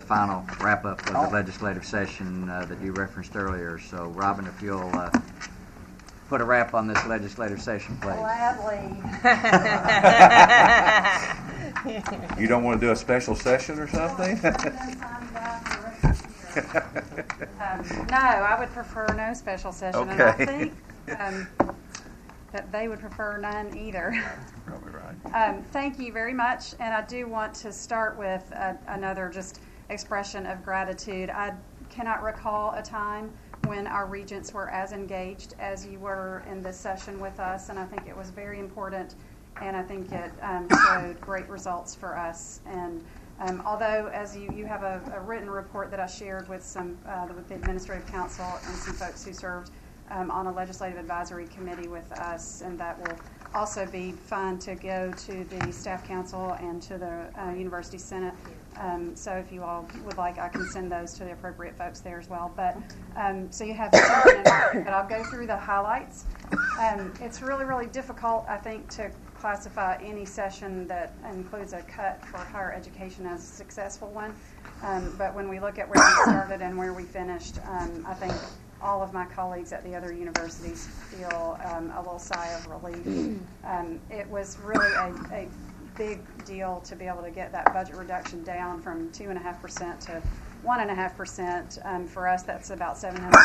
final wrap-up of the legislative session that you referenced earlier. So, Robin, if you'll put a wrap on this legislative session, please. Gladly. You don't want to do a special session or something? No, I would prefer no special session, and I think that they would prefer none either. Probably right. Thank you very much, and I do want to start with another just expression of gratitude. I cannot recall a time when our regents were as engaged as you were in this session with us, and I think it was very important, and I think it showed great results for us. And although, as you have a written report that I shared with with the Administrative Council and some folks who served on a Legislative Advisory Committee with us, and that will also be fun to go to the Staff Council and to the University Senate. So if you all would like, I can send those to the appropriate folks there as well. But so you have something in mind, but I'll go through the highlights. It's really, really difficult, I think, to classify any session that includes a cut for higher education as a successful one. But when we look at where we started and where we finished, I think all of my colleagues at the other universities feel a little sigh of relief. It was really a big deal to be able to get that budget reduction down from 2.5% to 1.5%. For us, that's about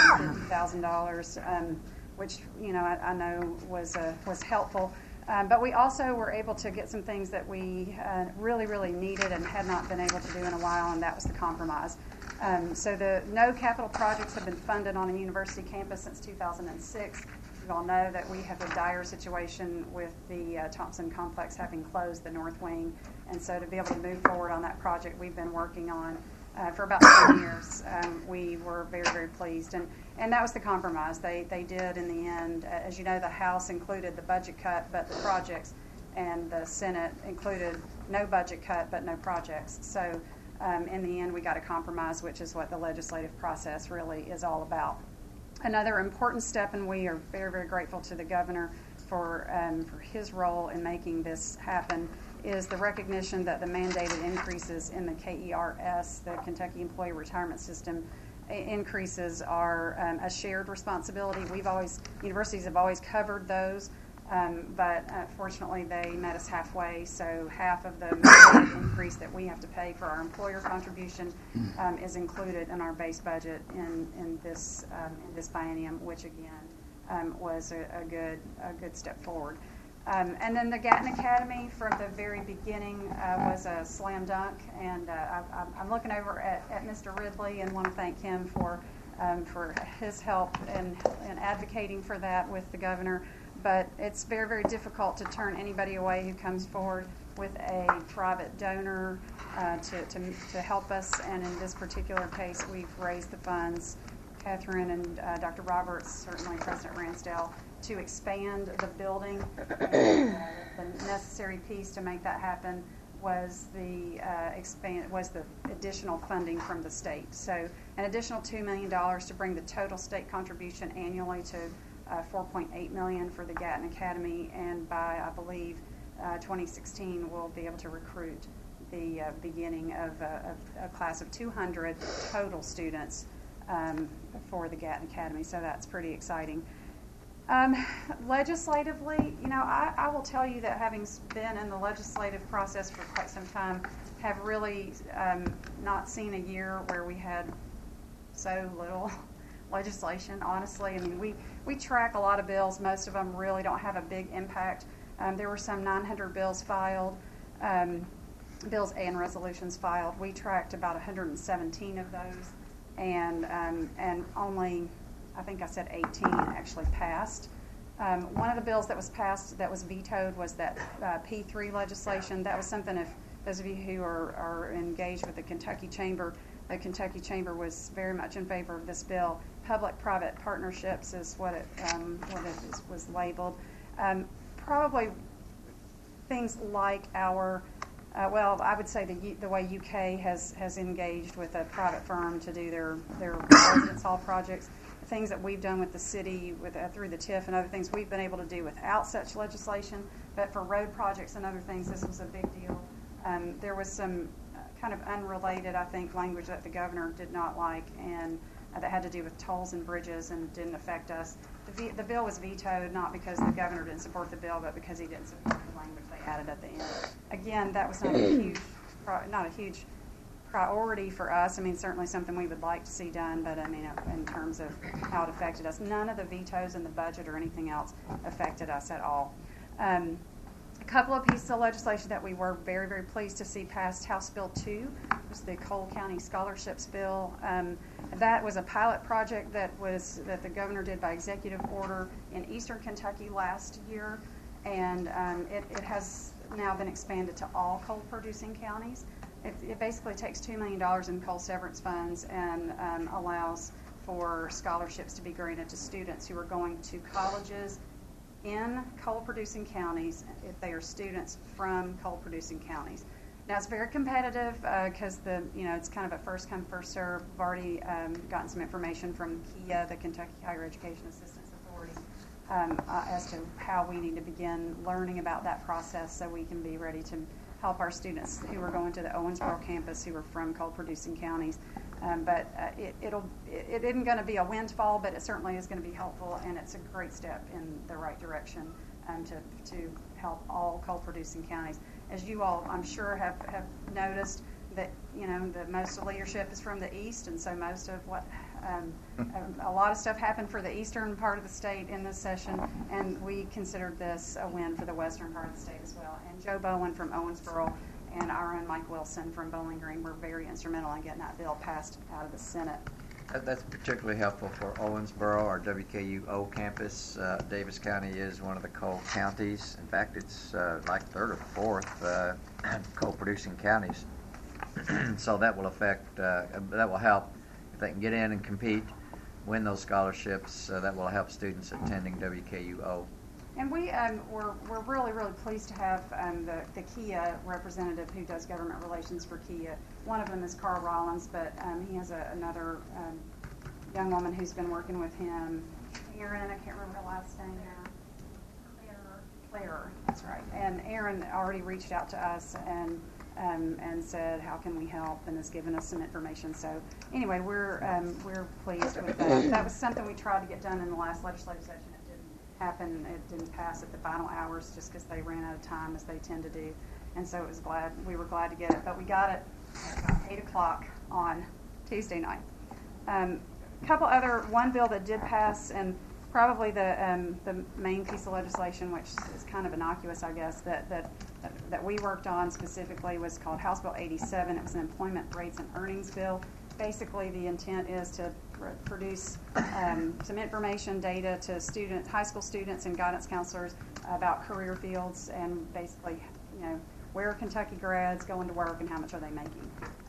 $750,000, which I know was helpful. But we also were able to get some things that we really, really needed and had not been able to do in a while, and that was the compromise. So no capital projects have been funded on a university campus since 2006. You all know that we have a dire situation with the Thompson Complex having closed the North Wing, and so to be able to move forward on that project we've been working on for about 10 years, we were very, very pleased. And that was the compromise. They did in the end. As you know, the House included the budget cut but the projects, and the Senate included no budget cut but no projects. So in the end, we got a compromise, which is what the legislative process really is all about. Another important step, and we are very, very grateful to the governor for his role in making this happen, is the recognition that the mandated increases in the KERS, the Kentucky Employee Retirement System, increases are a shared responsibility. Universities have always covered those, but fortunately they met us halfway, so half of the mandated increase that we have to pay for our employer contribution is included in our base budget in this biennium, which again was a good step forward. And then the Gatton Academy from the very beginning was a slam dunk, and I'm looking over at Mr. Ridley and want to thank him for his help in advocating for that with the governor. But it's very, very difficult to turn anybody away who comes forward with a private donor to help us, and in this particular case we've raised the funds, Catherine and Dr. Roberts, certainly President Ransdell, to expand the building. The necessary piece to make that happen was the additional funding from the state. So an additional $2 million to bring the total state contribution annually to $4.8 million for the Gatton Academy, and by I believe 2016 we'll be able to recruit the beginning of a class of 200 total students for the Gatton Academy. So that's pretty exciting. Legislatively, I will tell you that having been in the legislative process for quite some time, have really not seen a year where we had so little legislation, honestly. I mean, we track a lot of bills. Most of them really don't have a big impact. There were some 900 bills filed, bills and resolutions filed. We tracked about 117 of those, and only, I think I said 18 actually passed. One of the bills that was passed that was vetoed was that P3 legislation. That was something, if those of you who are engaged with the Kentucky Chamber was very much in favor of this bill. Public-private partnerships is what it was labeled. Probably things like our, I would say the way UK has engaged with a private firm to do their residence hall projects. Things that we've done with the city through the TIF and other things we've been able to do without such legislation. But for road projects and other things, this was a big deal. There was some kind of unrelated, I think, language that the governor did not like, and that had to do with tolls and bridges and didn't affect us. The bill was vetoed not because the governor didn't support the bill, but because he didn't support the language they added at the end. Again, that was not a huge priority for us. I mean, certainly something we would like to see done, but I mean, in terms of how it affected us, none of the vetoes in the budget or anything else affected us at all. A couple of pieces of legislation that we were very, very pleased to see passed. House Bill 2 was the Cole County Scholarships Bill. That was a pilot project that the governor did by executive order in eastern Kentucky last year, and it has now been expanded to all coal-producing counties. It basically takes $2 million in coal severance funds and allows for scholarships to be granted to students who are going to colleges in coal-producing counties if they are students from coal-producing counties. Now it's very competitive because it's kind of a first-come, first-serve. I've already gotten some information from KIA, the Kentucky Higher Education Assistance Authority, as to how we need to begin learning about that process so we can be ready to help our students who are going to the Owensboro campus who are from coal-producing counties. It isn't going to be a windfall, but it certainly is going to be helpful, and it's a great step in the right direction to help all coal-producing counties. As you all, I'm sure, have noticed that the most of leadership is from the east, and so most of a lot of stuff happened for the eastern part of the state in this session, and we considered this a win for the western part of the state as well. And Joe Bowen from Owensboro and our own Mike Wilson from Bowling Green were very instrumental in getting that bill passed out of the Senate. That's particularly helpful for Owensboro, our WKUO campus. Davis County is one of the coal counties. In fact, it's like third or fourth coal-producing counties. So that will that will help if they can get in and compete, win those scholarships. That will help students attending WKUO. And we're really, really pleased to have the KIA representative who does government relations for KIA. One of them is Carl Rollins, but he has another young woman who's been working with him, Erin, I can't remember her last name now. Claire, that's right. And Erin already reached out to us and said, how can we help, and has given us some information. So anyway, we're pleased with that. That was something we tried to get done in the last legislative session. Happen. It didn't pass at the final hours just because they ran out of time, as they tend to do, and so we were glad to get it. But we got it at about 8 o'clock on Tuesday night. One bill that did pass, and probably the main piece of legislation, which is kind of innocuous, I guess, that we worked on specifically, was called House Bill 87. It was an employment rates and earnings bill. Basically, the intent is to produce some information, data to high school students and guidance counselors about career fields and basically, where are Kentucky grads going to work and how much are they making.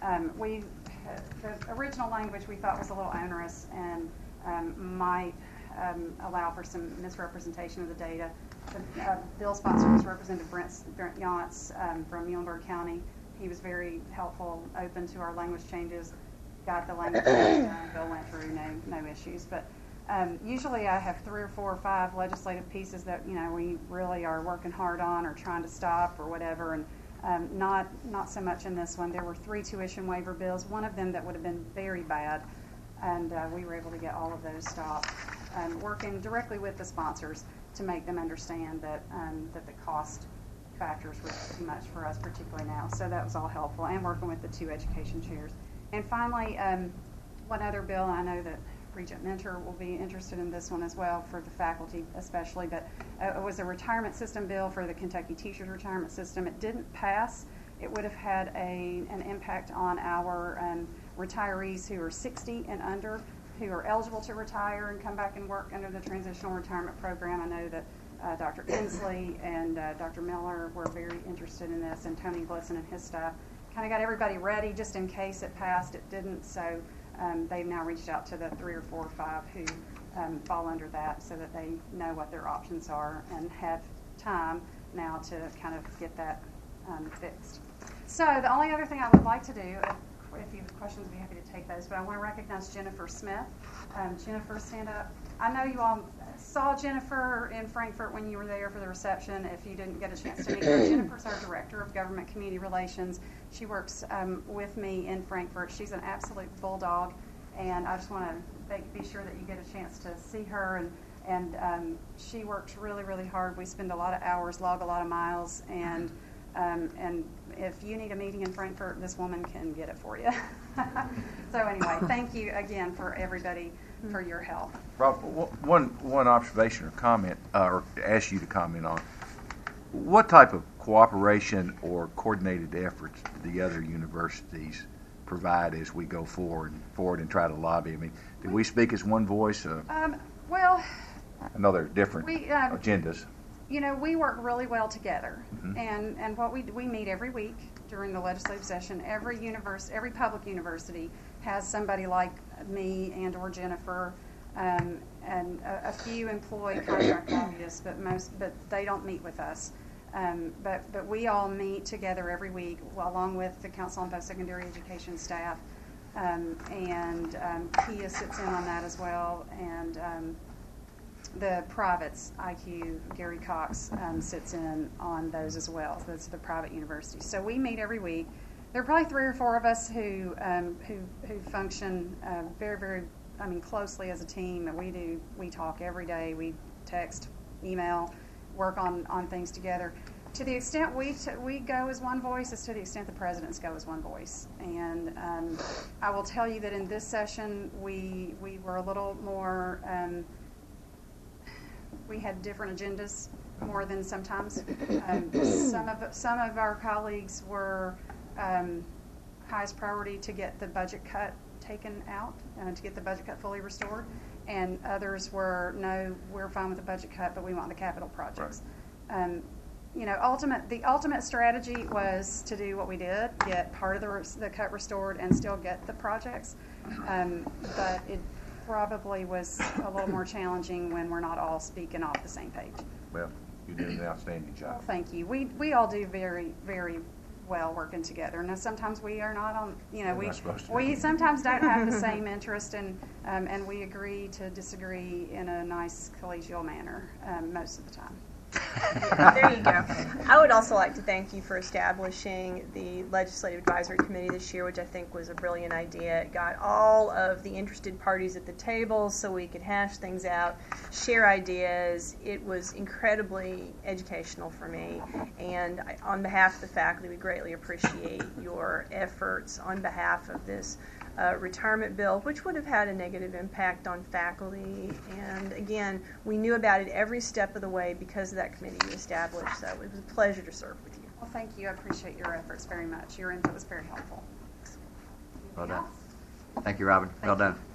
The original language we thought was a little onerous and might allow for some misrepresentation of the data. The bill sponsor was Representative Brent Yance from Muhlenberg County. He was very helpful, open to our language changes. Got the language done, bill went through, no issues. But usually I have 3 or 4 or 5 legislative pieces that we really are working hard on or trying to stop or whatever, and not so much in this one. There were 3 tuition waiver bills, one of them that would have been very bad, and we were able to get all of those stopped. Working directly with the sponsors to make them understand that the cost factors were too much for us, particularly now. So that was all helpful, and working with the 2 education chairs. And finally, one other bill, and I know that Regent Mentor will be interested in this one as well, for the faculty especially, but it was a retirement system bill for the Kentucky Teachers Retirement System. It didn't pass. It would have had an impact on our retirees who are 60 and under, who are eligible to retire and come back and work under the Transitional Retirement Program. I know that Dr. Inslee and Dr. Miller were very interested in this, and Tony Glisson and his staff kind of got everybody ready just in case it passed. It didn't, so they've now reached out to the 3 or 4 or 5 who fall under that so that they know what their options are and have time now to kind of get that fixed. So the only other thing I would like to do, of if you have questions, I'd be happy to take those. But I want to recognize Jennifer Smith. Jennifer, stand up. I know you all saw Jennifer in Frankfurt when you were there for the reception. If you didn't get a chance to meet her, Jennifer's our Director of Government Community Relations. She works with me in Frankfurt. She's an absolute bulldog, and I just want to be sure that you get a chance to see her. And she works really, really hard. We spend a lot of hours, log a lot of miles, and if you need a meeting in Frankfurt, this woman can get it for you. So anyway, thank you again for everybody for your help. Rob, one observation or comment, or ask you to comment on. What type of cooperation or coordinated efforts do the other universities provide as we go forward and try to lobby? I mean, do we speak as one voice? Well, I know there are different agendas. You know, we work really well together, Mm-hmm. and what we meet every week during the legislative session. Every public university has somebody like me and or Jennifer, and a few employ contract lobbyists, but they don't meet with us. But we all meet together every week, along with the Council on Post-Secondary Education staff, and Kia sits in on that as well, and the privates, IQ, Gary Cox, sits in on those as well. So those are the private universities. So we meet every week. There are probably 3 or 4 of us who function very, very, closely as a team. We talk every day. We text, email, work on things together. To the extent we go as one voice is to the extent the presidents go as one voice. And I will tell you that in this session we were a little more. We had different agendas more than sometimes. Some of our colleagues were highest priority to get the budget cut taken out, to get the budget cut fully restored, and others were, no, we're fine with the budget cut, but we want the capital projects. Right. The ultimate strategy was to do what we did, get part of the cut restored and still get the projects, but it probably was a little more challenging when we're not all speaking off the same page. Well, you did an outstanding job. Well, thank you. We all do very, very well working together. Now, sometimes we are not on, we sometimes don't have the same interest, and we agree to disagree in a nice collegial manner most of the time. There you go. I would also like to thank you for establishing the Legislative Advisory Committee this year, which I think was a brilliant idea. It got all of the interested parties at the table so we could hash things out, share ideas. It was incredibly educational for me, and on behalf of the faculty, we greatly appreciate your efforts on behalf of this retirement bill, which would have had a negative impact on faculty. And again, we knew about it every step of the way because of that committee you established. So it was a pleasure to serve with you. Well, thank you. I appreciate your efforts very much. Your input was very helpful. Well done. Thank you, Robin. Well done.